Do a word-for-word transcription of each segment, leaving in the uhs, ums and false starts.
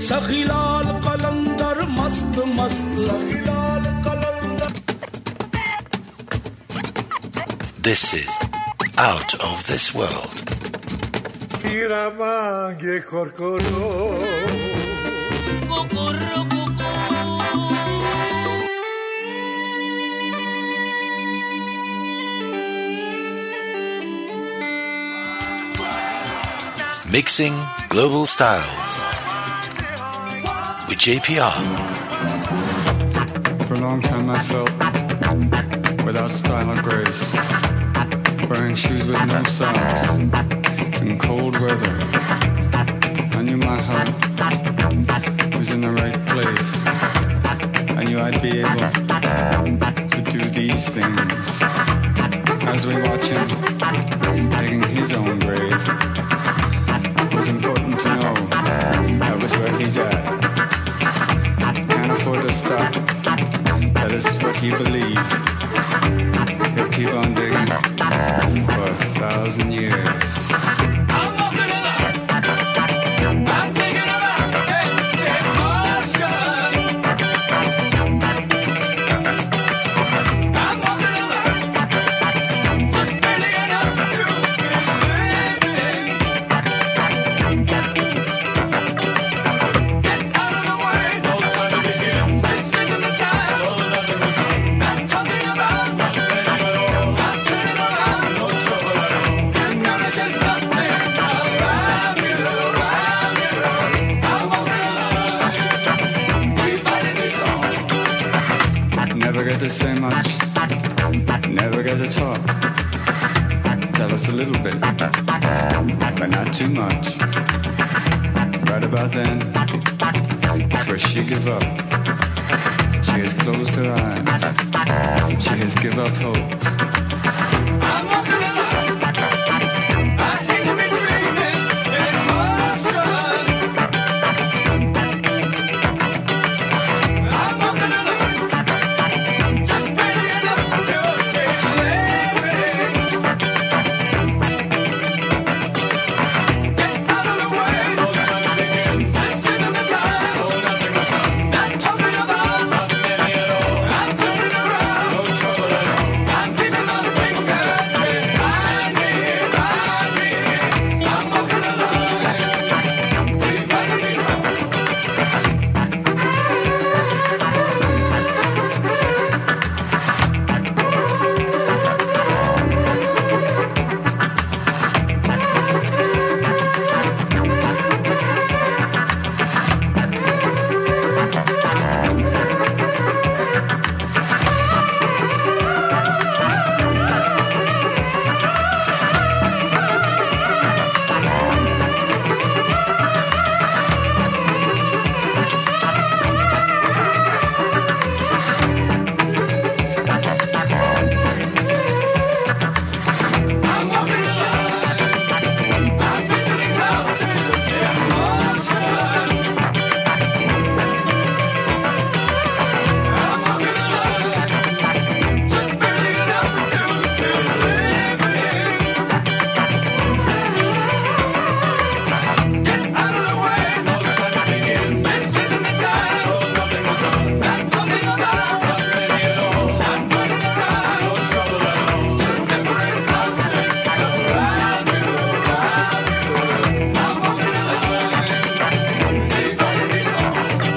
सखीलाल कलंदर मस्त मस्त सखीलाल कलंदर. This is Out of This World. Iramange korkoro Kokoro koko. Mixing global styles with J P R. For a long time I felt without style or grace, wearing shoes with no socks in cold weather. I knew my heart was in the right place. I knew I'd be able to do these things. As we watch him digging his own grave, it was important to know that was where he's at. Can't afford to stop. That is what he believed. He'll keep on digging for a thousand years. I'm walking along. I'm thinking about emotion. I'm walking along. Just spinning it up to be living. Get out of the way. No time to begin. This isn't the time. So nothing was done. Not talking about nothing at all. Not turning around. No trouble at all. You notice there's nothing around you, around you. I'm walking along. Keep finding me song. Never get to say much, never get to talk. Tell us a little bit, but not too much. Right about then, it's where she give up. She has closed her eyes. She has give up hope. I'm walking along. I hate to be dreaming in motion. I'm walking along. Just spinning it up to be living. Get out of the way. No time to begin. This isn't the time. So nothing was done. Not talking about not many at all. I'm turning around. No trouble at all. I'm keeping my fingers behind me, behind me. I'm walking along. Keep finding me some. I'm walking along. I'm visiting houses of emotion. I'm walking along. Just burning it up to be living. Get out of the way. No time to begin. This isn't the time. So nothing was done. Not talking about not many at all. I'm turning around. No trouble at all. Two different houses around you, around you. I'm walking along. Keep finding me some.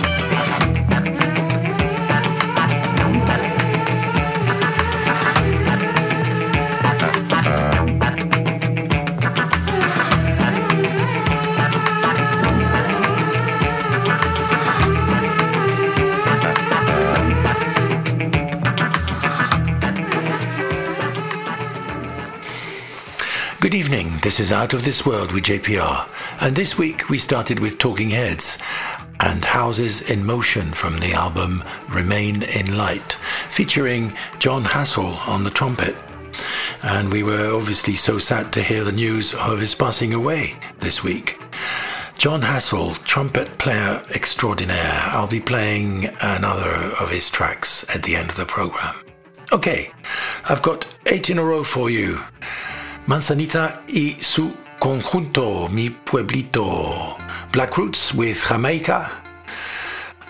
Good evening, this is Out of This World with J P R, and this week we started with Talking Heads and Houses in Motion from the album Remain in Light, featuring John Hassell on the trumpet. And we were obviously so sad to hear the news of his passing away this week. John Hassell, trumpet player extraordinaire. I'll be playing another of his tracks at the end of the program. Okay, I've got eight in a row for you. Manzanita y su conjunto, mi pueblito. Black Roots with Jamaica.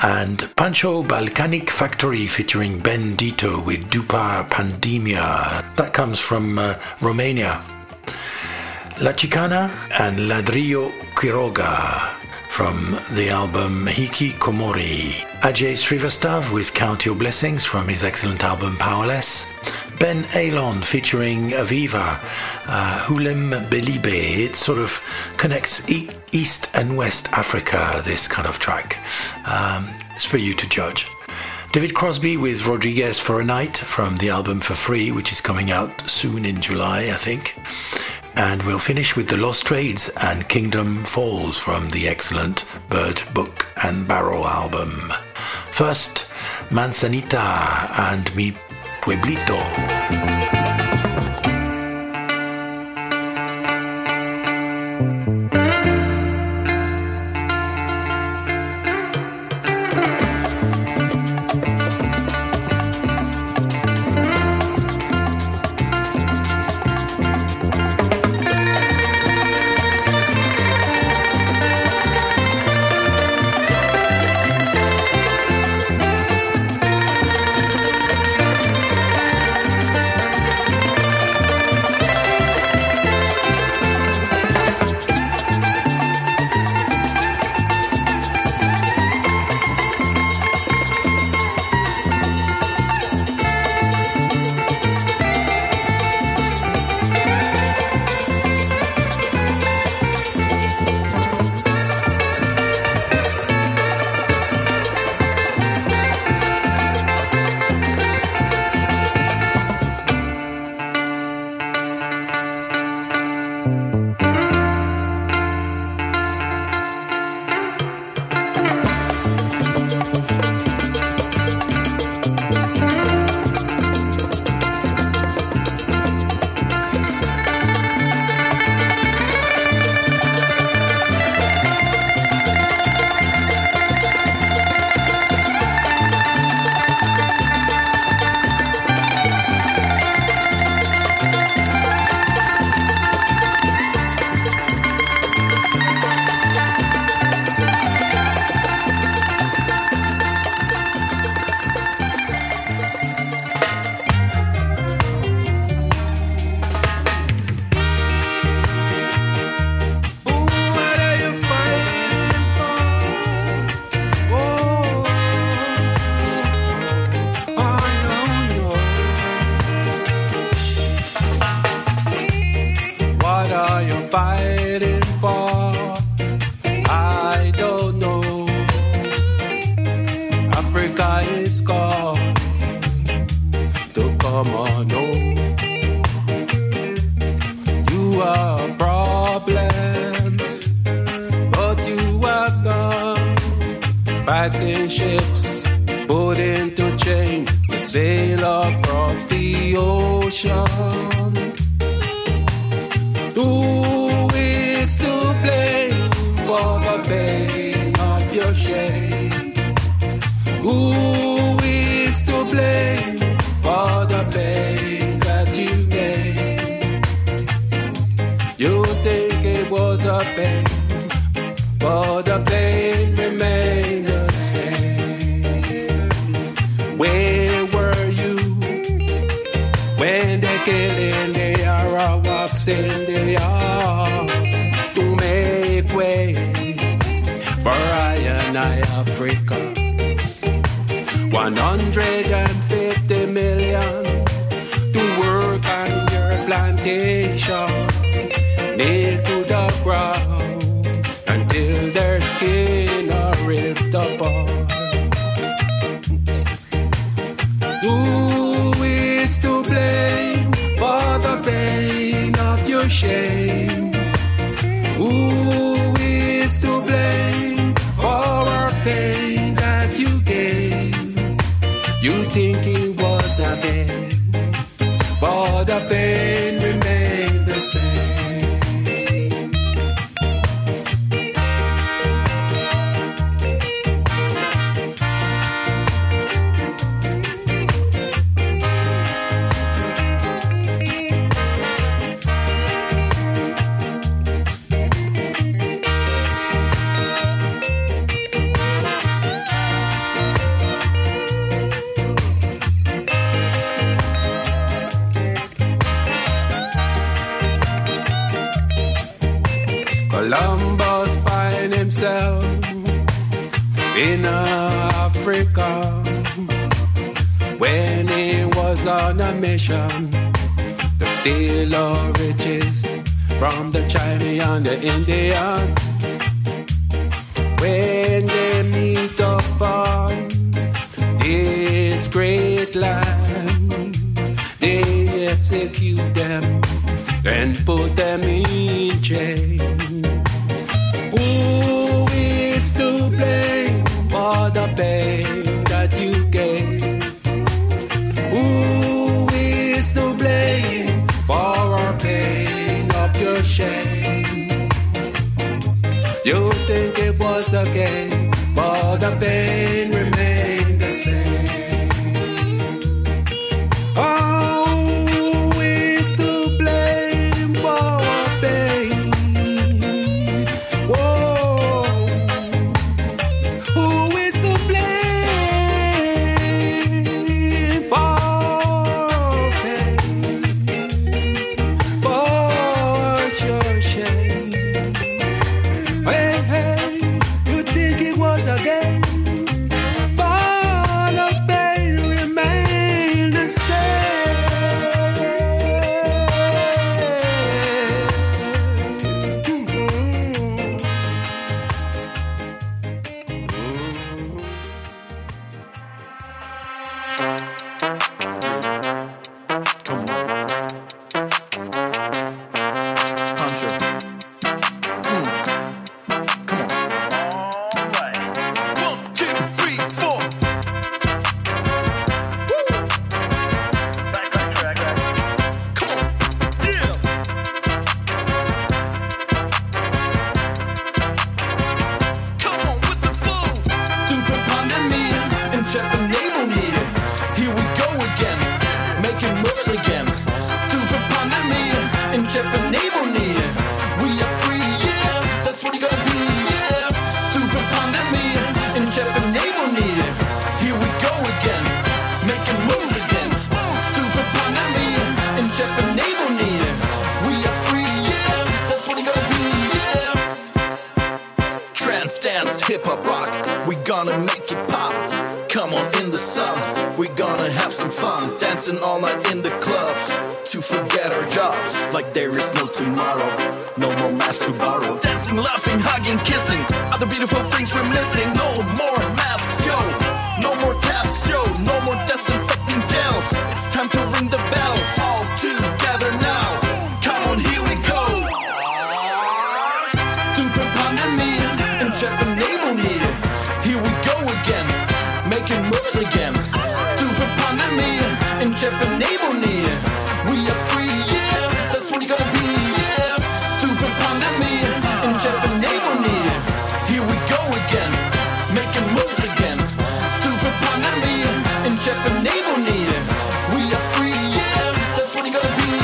and Pancho Balkanic Factory featuring Ben Dito with Dupa Pandemia. That comes from uh, Romania. La Chicana and Ladrillo Quiroga from the album Hiki Komori. Ajay Srivastav with Count Your Blessings from his excellent album Powerless. Ben Alon featuring Aviva, uh, Hulim Belibe. It sort of connects e- East and West Africa, this kind of track. Um, it's for you to judge. David Crosby with Rodriguez for a Night from the album For Free, which is coming out soon in July, I think. And we'll finish with The Lost Trades and Kingdom Falls from the excellent Bird, Book and Barrel album. First, Manzanita and Mi Pueblito. in Africa when he was on a mission to steal our riches from the Chinese and the Indian. When they meet up on this great land, they execute them and put them in chain. Who is to blame for the pain that you gave? Who is to blame for our pain of your shame? You think it was the game, but the pain remained the same. Oh, who is to blame for our pain? Whoa, who is to blame for our pain, for your shame? Hey, hey, you think it was a game, but the pain remained the same. Come on. Pancho. Mm. Come on. One, two, three, four. Woo. Back on track. Come on. Yeah. Come on with the flow. Super pandemia and Japanese. Here we go again, making moves again. Super pandemia and Japanese. We are free, yeah. That's what you gotta be, yeah. Super pandemia and Japanese. Here we go again, making moves again. Super pandemia and Japanese. We are free, yeah. That's what you gotta be, yeah. Trance, dance, hip hop, rock. We gonna make it pop. Come on in the sun. We gonna have some fun. Dancing all night in the clubs to forget our jobs like there is no tomorrow. No more masks to borrow. Dancing, laughing, hugging, kissing. Other beautiful things we're missing. No more masks, yo. No more tasks, yo. No more disinfecting gels. It's time to ring the bells. All together now. Come on, here we go. Super pandemia and Japanese. Here we go again, making moves again. Super pandemia and Japanese. We are free, yeah. That's what you gotta be, yeah. Super pandemia and Japanese. Here we go again, making moves again. Super pandemia and Japanese. We are free, yeah. That's what you gotta be,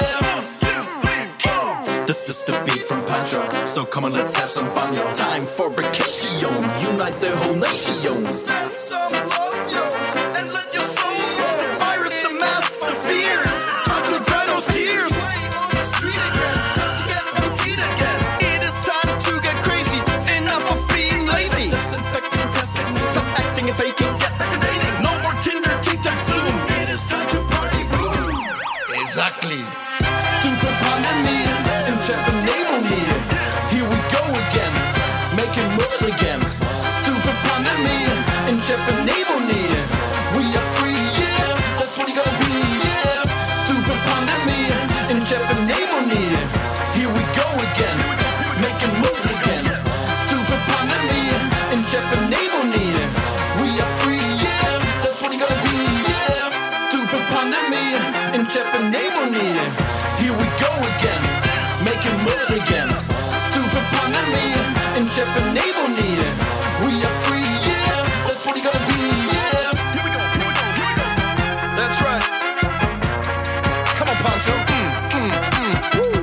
yeah. This is the beat from Pancho, so come on, let's have some fun, yo. Time for vacation, unite the whole nation, yo. Stand some love, yo, and let your soul grow. The virus, the masks, the fears, it's time to dry those tears. Play on the street again, time to get on your feet again. It is time to get crazy, enough of being lazy. Disinfecting, testing, stop acting and faking, get back to dating. No more Tinder, TikTok, Zoom. It is time to party, boom. Exactly. Super pandemia and Japanese. Here we go again, making moves again. Super pandemia and Japanese. We are free, yeah. That's what you gotta be, yeah. Super pandemia and Japanese. Here we go again, making moves again. Super pandemia and Japanese. We are free, yeah. That's what you gotta be, yeah. Super pandemia and Japanese. Here we go again, making moves again. Super pandemia and Japanese. We are free, yeah. That's what you gotta be, yeah. Here we go, here we go, here we go. That's right. Come on, Pancho. Mm, mm, mm. Woo.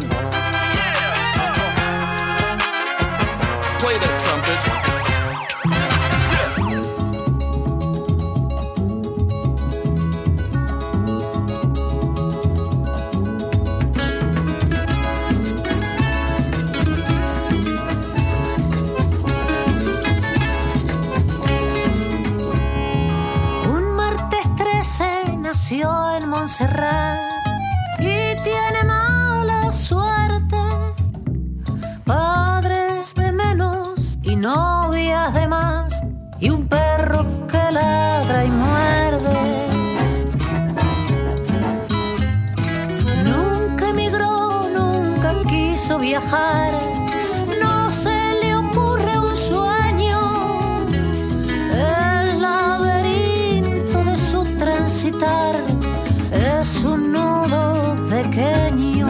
Yeah. Play that trumpet. Montserrat y tiene mala suerte. Padres de menos y novias de más y un perro que ladra y muerde. Nunca emigró, nunca quiso viajar. No se le ocurre un sueño. El laberinto de su transitar es un nudo pequeño.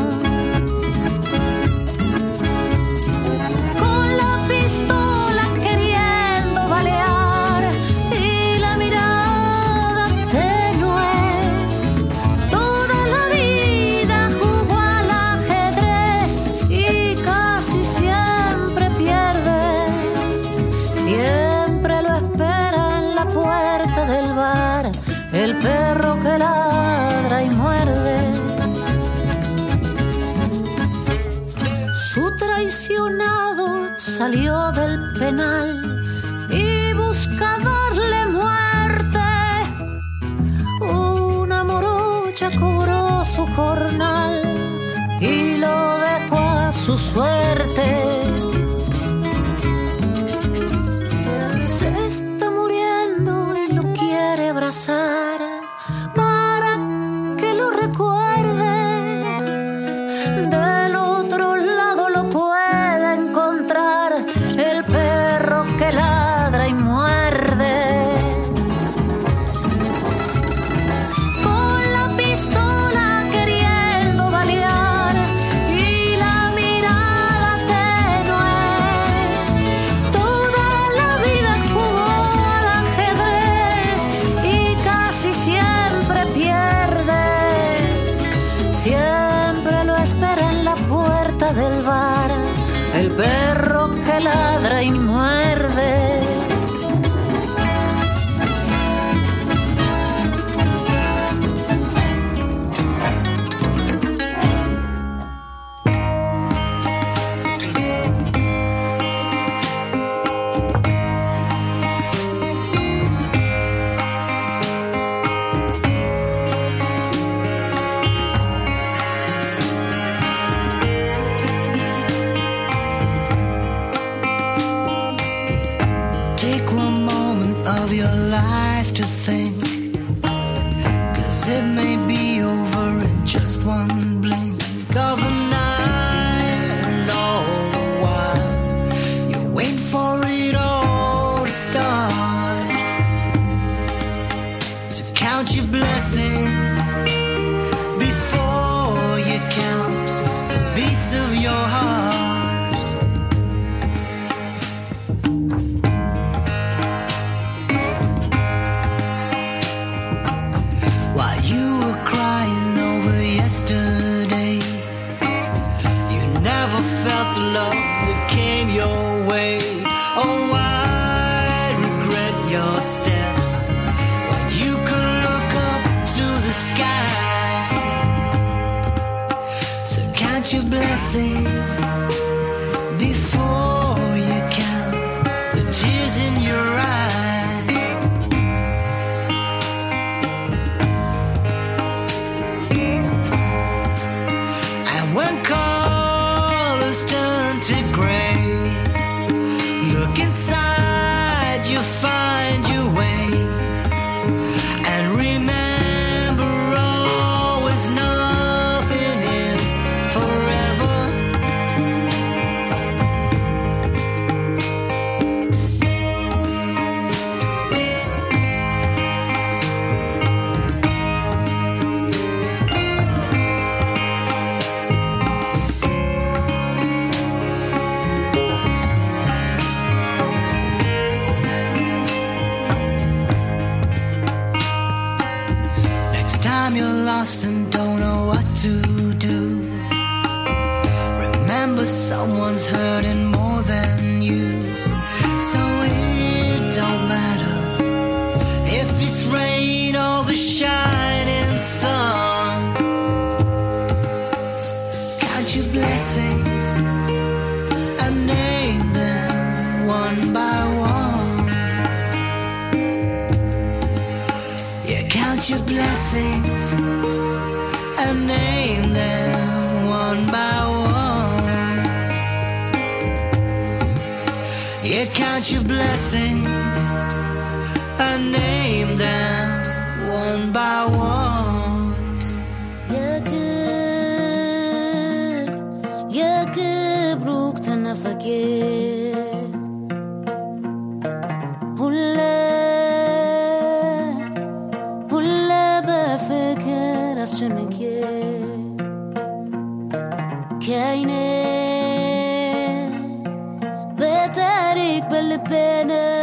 Con la pistola queriendo balear y la mirada tenue, toda la vida jugó al ajedrez y casi siempre pierde. Siempre lo espera en la puerta del bar el perro que ladra y muerde. Su traicionado salió del penal y busca darle muerte. Una morocha cobró su jornal y lo dejó a su suerte. Se está muriendo y lo quiere abrazar para que lo recuerde. Del otro lado lo puede encontrar el perro que ladra y muerde. Con la pistola queriendo balear y la mirada tenue, toda la vida jugó al ajedrez y casi siempre pierde. Siempre lo espera en la puerta del bar el perro que ladra y muerde. Take one moment of your life to think, 'cause it may be over in just one blink of an eye. And all the while you wait for it all to start. So count your blessings before you count the beats of your heart. While you were crying over yesterday, you never felt the love that came your way. Oh, I regret your steps when you could look up to the sky. So count your blessings before you count the tears in your eyes. And when colors turn to gray, look inside, you find your way. And remember always, nothing is forever. Next time you're lost and don't know what to do, remember someone's hurting more than you. So it don't matter if it's rain or the shining sun. Count your blessings and name them one by one. Yeah, count your blessings count your blessings and name them one by one. يا كيف يا كيف روك تنفكر ولا ولا بفكر عشانك كاينة بتاريك بالبنا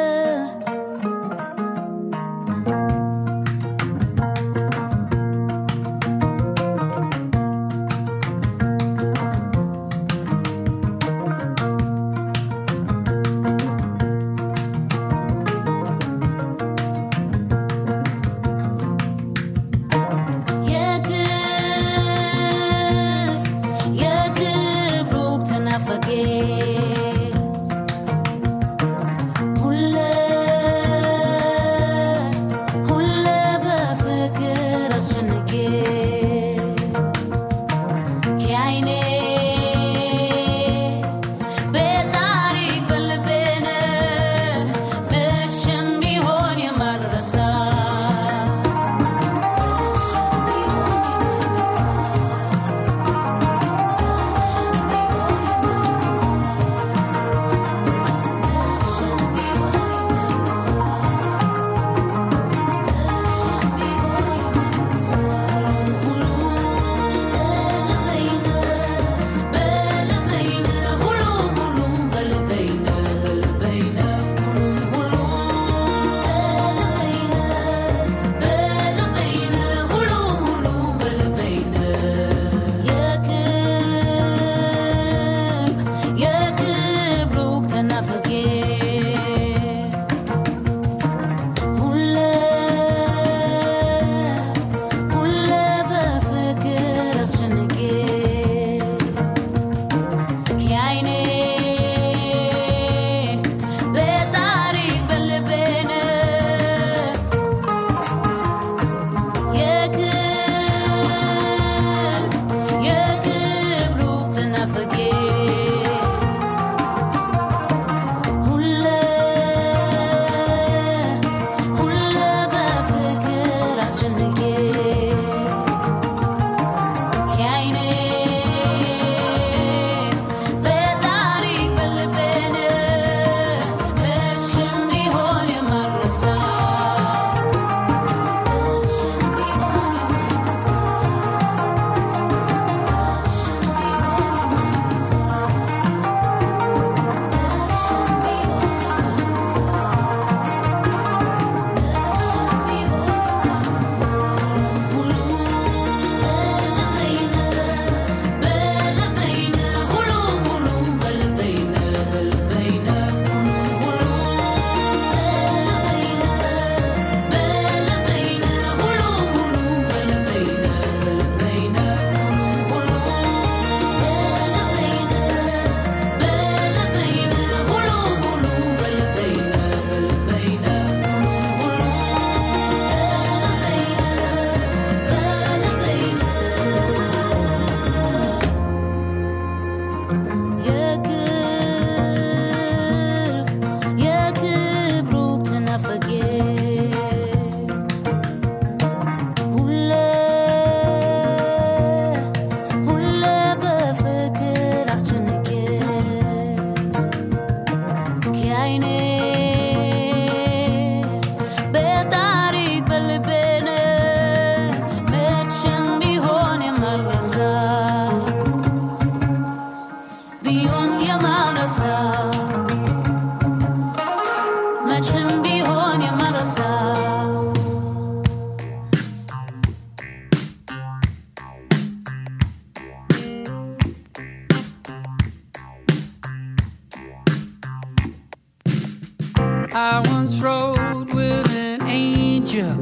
I once rode with an angel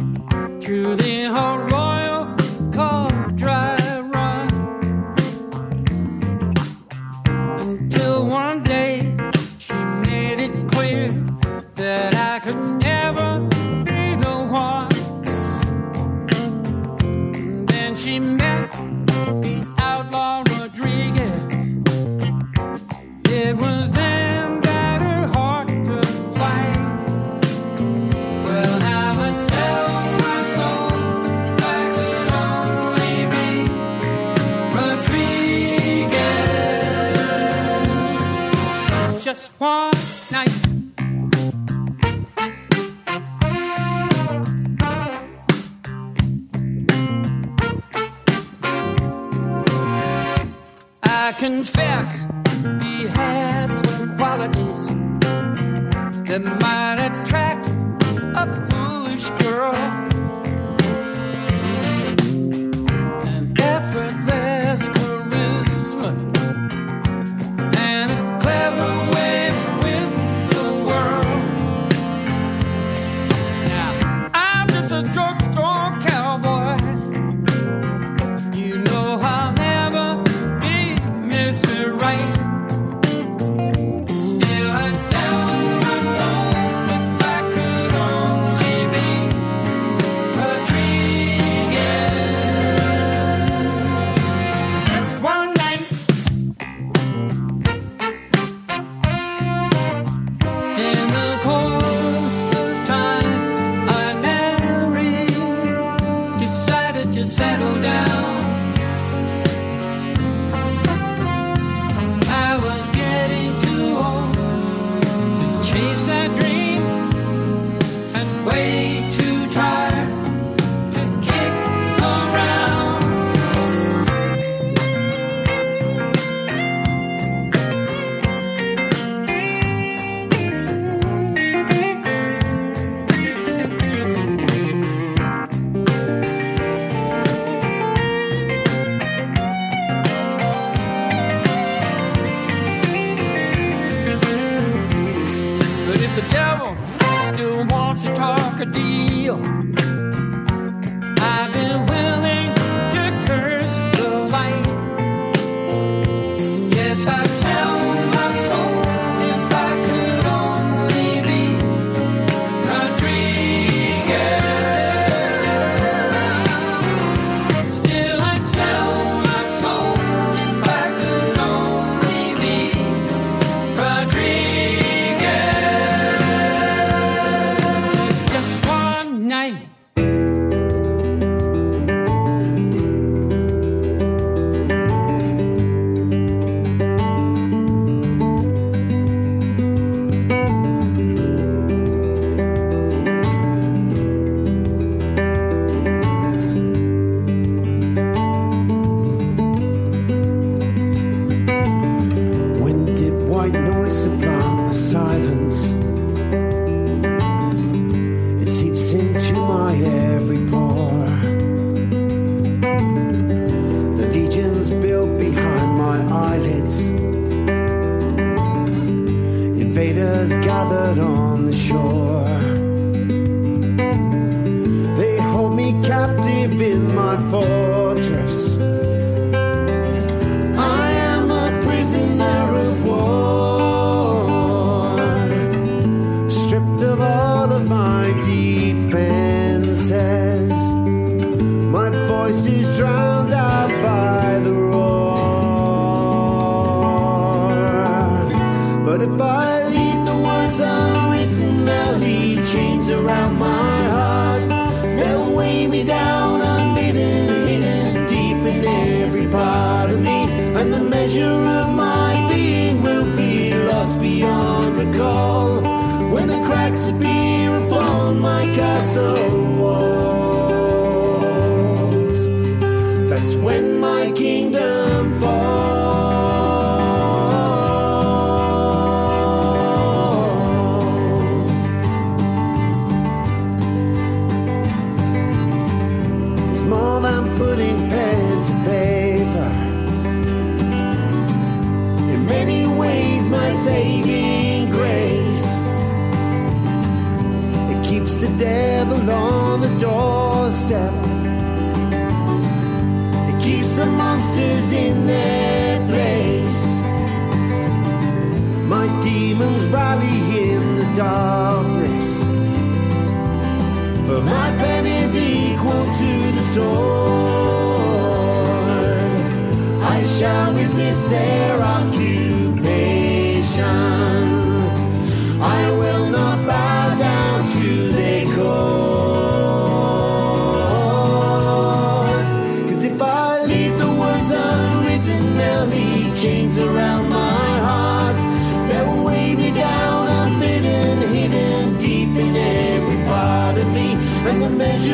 through the whole royal cold dry run, until one day she made it clear that I could never be the one. And then she met the outlaw Rodriguez. It was then that her heart just one night. I confess he had some qualities that might attract a foolish girl. An effortless charisma and a clever way with the world. Now, I'm just a drugstore cowboy. You know I'll never be Mister Right. Still, I'd sell my soul if I could only be Rodriguez. Just one night in the course of time, I married, decided to settle down. I was getting too old to chase that dream and way too tired to kick around. But if the devil still wants to talk a deal, I've been willing to curse the light. Yes, I'd sell my soul if I could only be Rodriguez. Still, I'd sell my soul if I could only be Rodriguez. Just one night. When did white noise supplant the silence? It seeps into my every pore. The legions built behind my eyelids. Invaders gathered on the shore. They hold me captive in my fortress. I am a prisoner of war, stripped of all of my defenses. My voice is drowned out by the roar. But if I leave the words unwritten, they'll leave chains around my heart. They'll weigh me down unbidden, hidden deep in every part of me. And the measure of my being will be lost beyond recall when the cracks appear upon my castle walls. That's when my kingdom falls. It's more than putting pen to paper. In many ways, my saving grace. It keeps the devil on the doorstep. It keeps the monsters in their place. My demons rally in the darkness, but my pen is equal to the sword. I shall resist their occupation. I will not bow down to their cause. 'Cause if I leave the words unwritten, they'll leave chains around my heart. They'll weigh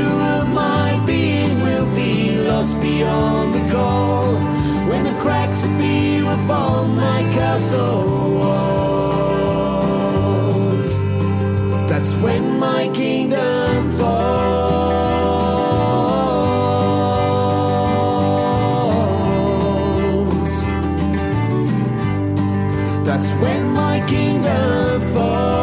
measure of my being will be lost beyond recall when the cracks appear upon my castle walls. That's when my kingdom falls. That's when my kingdom falls.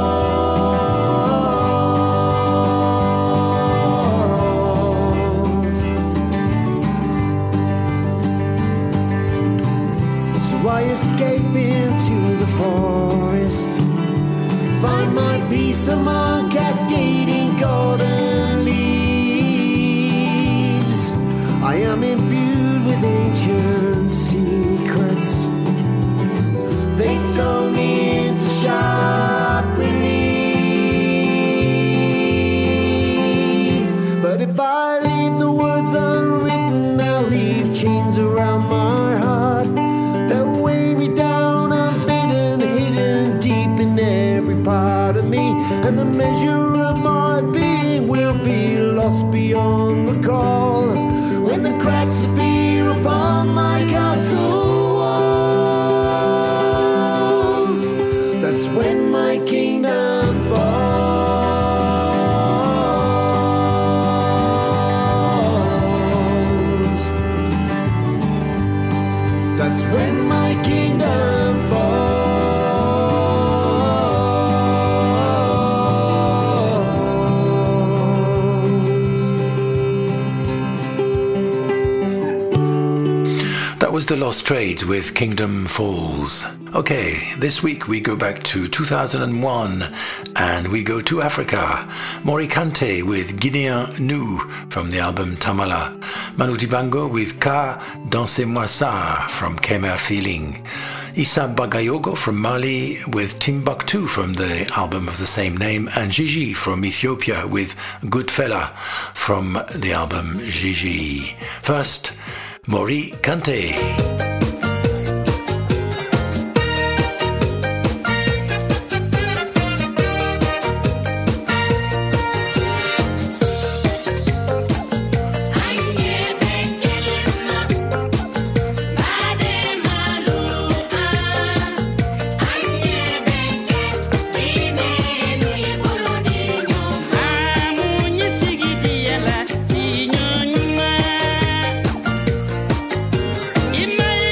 I escape into the forest, find my peace among cascading golden leaves. I am imbued with ancient secrets. They throw me into sharp relief. But if I leave the words unwritten, I'll leave chains around my heart. Part of me, and the measure of my being will be lost beyond recall when the cracks appear upon my castle walls. That's when my kingdom falls. That's when my kingdom falls. Was the Lost Trades with Kingdom Falls. Okay, this week we go back to two thousand one and we go to Africa. Mori Kante with Guinéen Nou from the album Tamala. Manu Dibango with Ka Dansez-moi ça from Khmer Feeling. Issa Bagayogo from Mali with Timbuktu from the album of the same name, and Gigi from Ethiopia with Goodfella from the album Gigi. First, Mori Kante. Imagine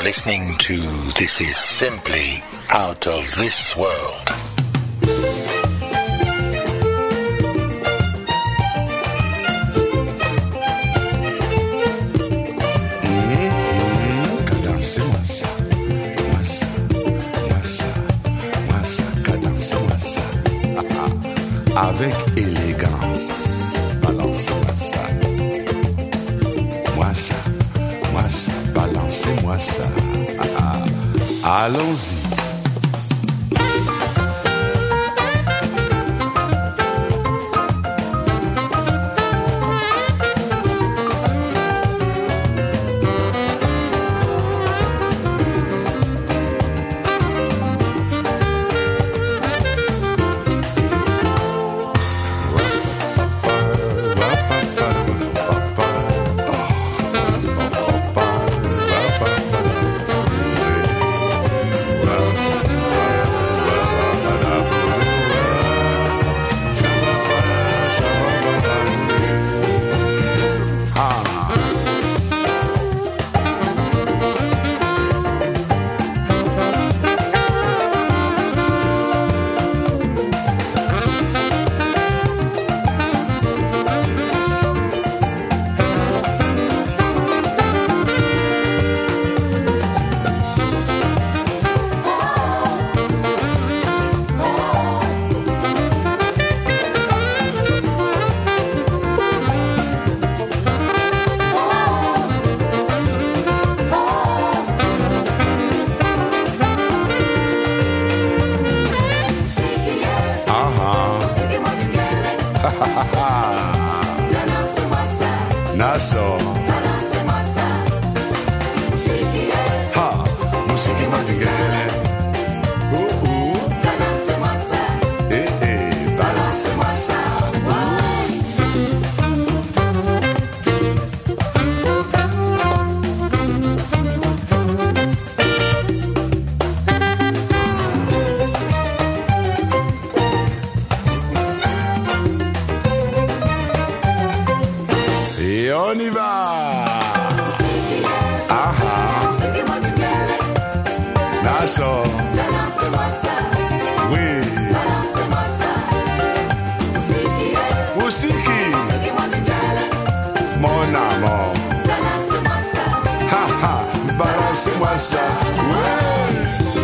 listening to This Is Simply Out of This World. Cadence-moi ça, moi ça, moi ça, moi ça, cadence-moi ça. Avec élégance, balance-moi ça. Moi ça, moi ça, balancez-moi ça. Allons-y. Naso ha musiki matingele uh uh eh eh balance massa et on y va. Aha. Naso. Oui. Musiki. Mon amour. Ha ha. Balance-moi ça. Ouais.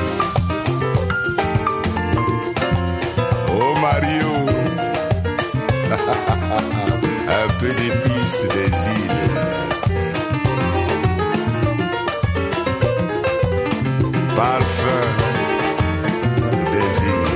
Oh Mario. Un peu d'épices des îles. Parfum des îles.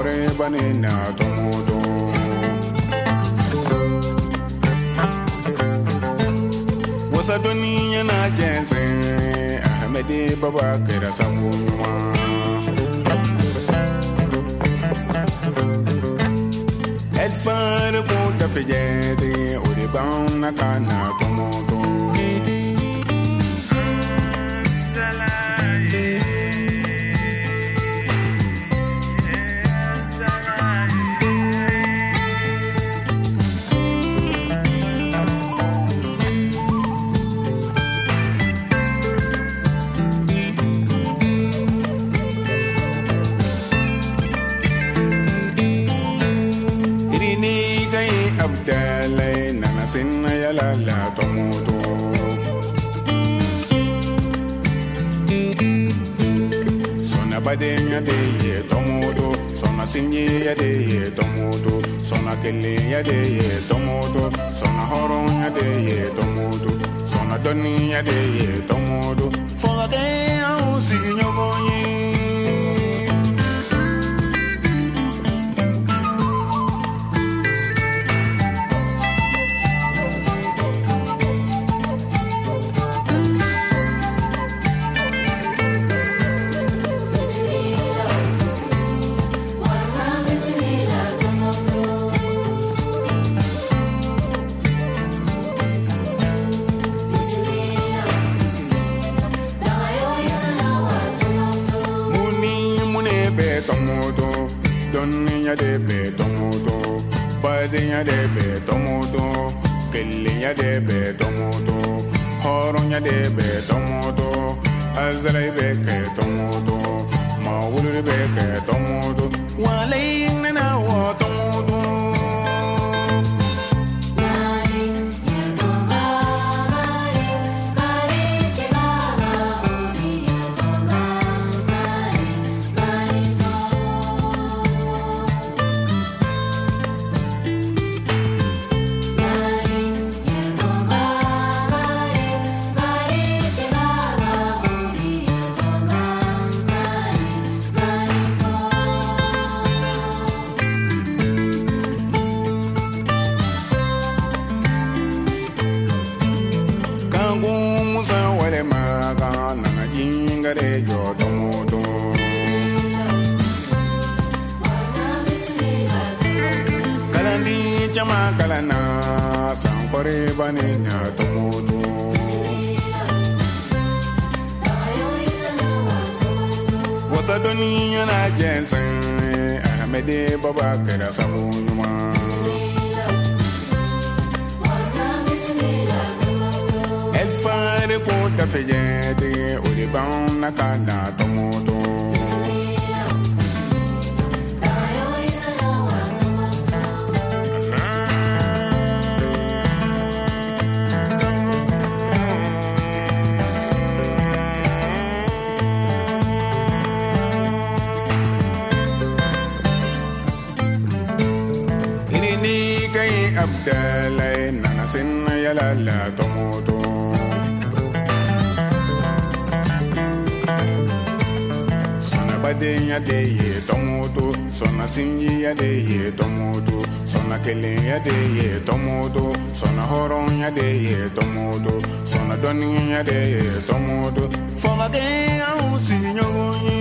sankore banina tomoto. Wasa dunia na jense Ahmedi baba kera sabunwa. El fare puta fejede ori bauna kana tomoto. Abdallah nana sinna yala la tomoto. Sona badenya de ye tomoto, sona sinye ya de ye tomoto, sona kele ya de ye tomoto, sona horon ya de ye tomoto, sona doni ya de ye tomoto. Fonga de au sinyo gonyi. Doniya de be tomoto, badenya de be tomoto, keliya de be tomoto, horonya de be tomoto, azrai be ke tomoto, mawulu be ke tomoto, walayin na wa tomoto. Kalandi chama kalana sankore banina tomoto. Wasa dunia na jensen Ahmedi baba kera sabunwa. El fare puta fejede ori bauna kana tomoto. Abdallah nana sinna yala la tomoto. Sona badenya de ye tomoto, sona sinji ya de ye tomoto, sona kele ya de ye tomoto, sona horon ya de ye tomoto, sona doni ya de ye tomoto. Fonga de au sinyo gonyi.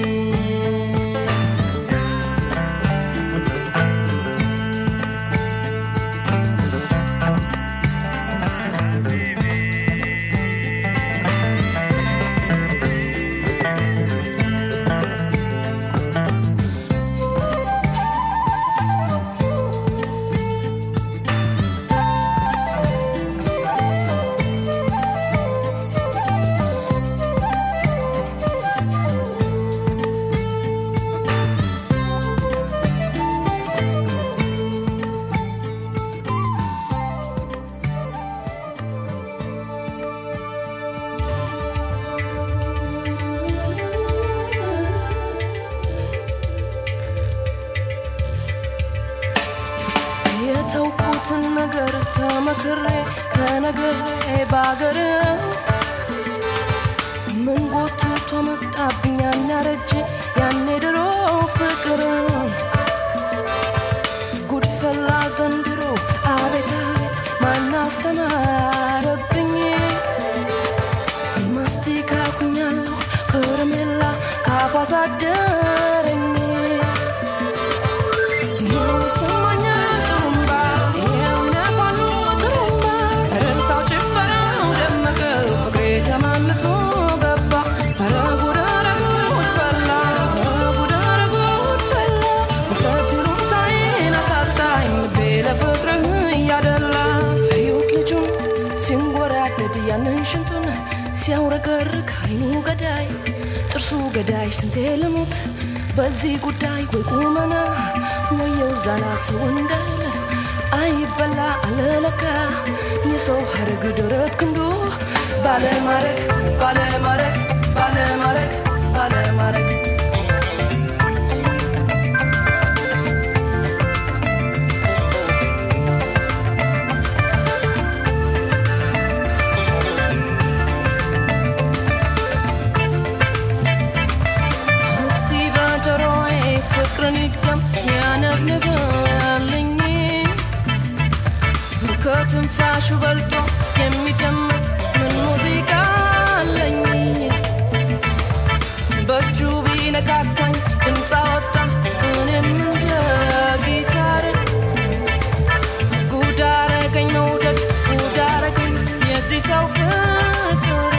ተመክሬ ተነግሬ ባገር ምን ጎትቶ መጣብኝ ያናረጅ ያኔ ድሮ ፍቅር ፈላ ዘንድሮ አቤት አቤት ማናስተማረብኝ ማስቲካ ኩኛለሁ ከረሜላ ካፏ ሳደረኝ ይሰማኛል ጥሩምባ የሚነፋሉ ጥሩምባ እልልታው ጭፈራው ደመቀ ፍቅሬ ተመልሶ ገባ ኧረ ጉድ ኧረ ጉድ ፈላ ኧረ ጉድ ኧረ ጉድ ፈላ ውፍረት ይሉኝታዬን አሳጣኝ ልቤ ለፍቅርህ እያደላ እዩት ልጁን ሲንጎራደድ ያንን ሽንቱን ሲያውረገርግ አይኑ ገዳይ ጥርሱ ገዳይ ስንቴ ልሙት በዚህ ጉዳይ ወይ ቁመና ወየው ዛላ ሰው እንዳለ አይበላ አለለካ የሰው ሀረግ ደረት ክንዱ ባለማረግ ባለማረግ ባለማረግ ባለማረግ ፍቅርን ይድገም ያነብንባለኝ ከትንፋሹ በልጦ የሚደመጥ ምን ሙዚቃ አለኝ በእጁ ቢነካካኝ ድምፅ አወጣ እኔም እንደ ጊታር ጉድ አረገኝ መውደድ ጉድ አረገኝ የዚህ ሰው ፍቅር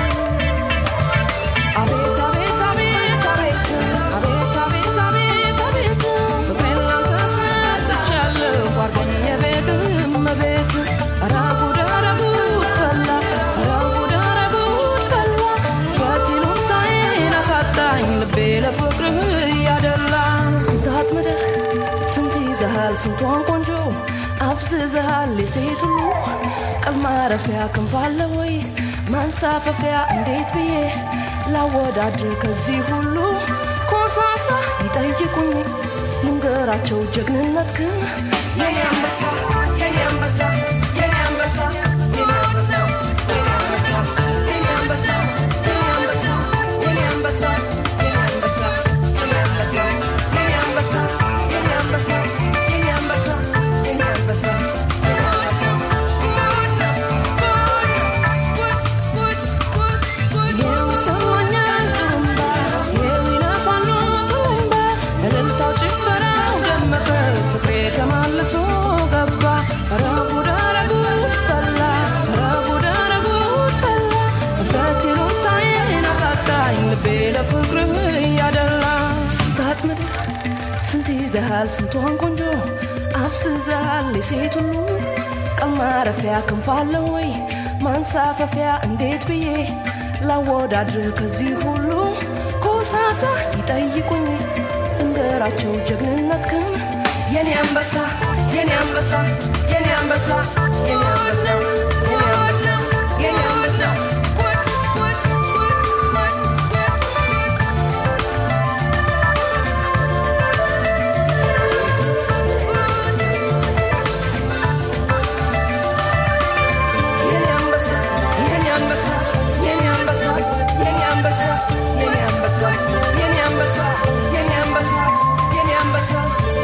አቤት አቤት አቤት አቤት አቤት አቤት አቤት አቤት ፍቅሬን ላንተ ሰጥቻለሁ ጓደኛ ቤት እመቤት ኧረ ጉድ ኧረ ጉድ ፈላ ኧረ ጉድ ኧረ ጉድ ፈላ ውፍረት ይሉኝታዬን አሳጣኝ ልቤ ለፍቅርህ እያደላ ስንት አጥምደህ ስንት ይዘሃል ስንቷን ቆንጆ አፍዝዘሃል የሴት ሁሉ ቀል ማረፊያ ክንፍ አለ ወይ ማንሳፈፊያ እንዴት ብዬ ላወዳድር ከዚህ ሁሉ ኮሳሳ ይጠይቁኝ ልንገራቸው ጀግንነትክን የኔ አንበሳ የኔ አንበሳ የኔ አንበሳ የኔ አንበሳ የኔ አንበሳ የኔ አንበሳ የኔ አንበሳ የኔ አንበሳ የኔ አንበሳ የኔ አንበሳ የኔ አንበሳ የኔ አንበሳ የኔ አንበሳ የኔ አንበሳ ተመልሶ ገባ ኧረ ጉድ ኧረ ጉድ ፈላ ኧረ ጉድ ኧረ ጉድ ፈላ ውፍረት ይሉኝታዬን አሳጣኝ ልቤ ለፍቅርህ እያደላ ስንት አጥምደህ ስንት ይዘሃል ስንቷን ቆንጆ አፍዝዘሃል የሴት ሁሉ ቀል ማረፊያ ክንፍ አለ ወይ ማንሳፈፊያ እንዴት ብዬ ላወዳድር ከዚህ ሁሉ ኮሳሳ ይጠይቁኝ እንገራቸው ጀግንነትክን የኔ አንበሳ የኔ አንበሳ የኔ አንበሳ የኔ አንበሳ የኔ አንበሳ የኔ አንበሳ የኔ አንበሳ የኔ አንበሳ የኔ አንበሳ የኔ አንበሳ የኔ አንበሳ የኔ አንበሳ የኔ አንበሳ የኔ አንበሳ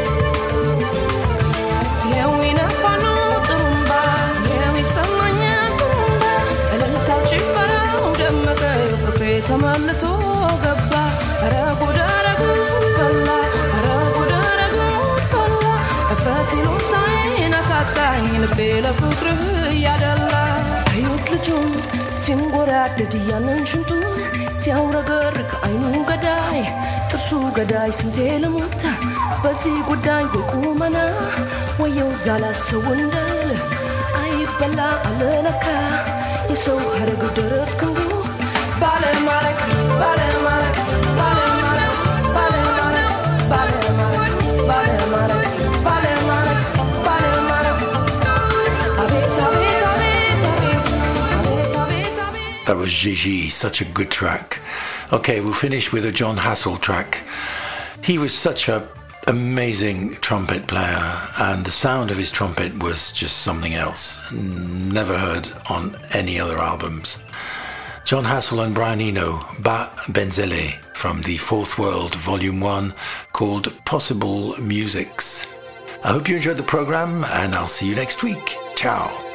የሚነፋኑ ጥሩምባ የሚሰማኛል ጥሩምባ እልልታው ጭፈራው ደመቀ ፍቅሬ ተመልሶ ገባ ኧረ ጉድ ኧረ ጉድ ፈላ ኧረ ጉድ ኧረ ጉድ ፈላ ውፍረት ይሉኝታዬን አሳጣኝ ልቤ ለፍቅርህ እያደላ እዩት ልጁን ሲንጎራደድ ያንን ሽንቱን ሲያውረገርግ አይኑ ገዳይ ጥርሱ ገዳይ ስንቴ ልሙት በዚህ ጉዳይ ወይ ቁመና ወየው ዛላ ሰው እንዳለ አይበላ አለለካ የሰው ሀረግ ደረት ክንዱ ባለማረግ ባለማረግ ባለማረግ ባለማረግ ባለማረግ ባለማረግ ባለማረግ ባለማረግ አቤት አቤት አቤት አቤት አቤት አቤት አቤት That was Gigi, such a good track. Okay, we'll finish with a John Hassell track. He was such a amazing trumpet player, and the sound of his trumpet was just something else. Never heard on any other albums. John Hassell and Brian Eno, Ba Benzele, from the Fourth World Volume one, called Possible Musics. I hope you enjoyed the program, and I'll see you next week. Ciao.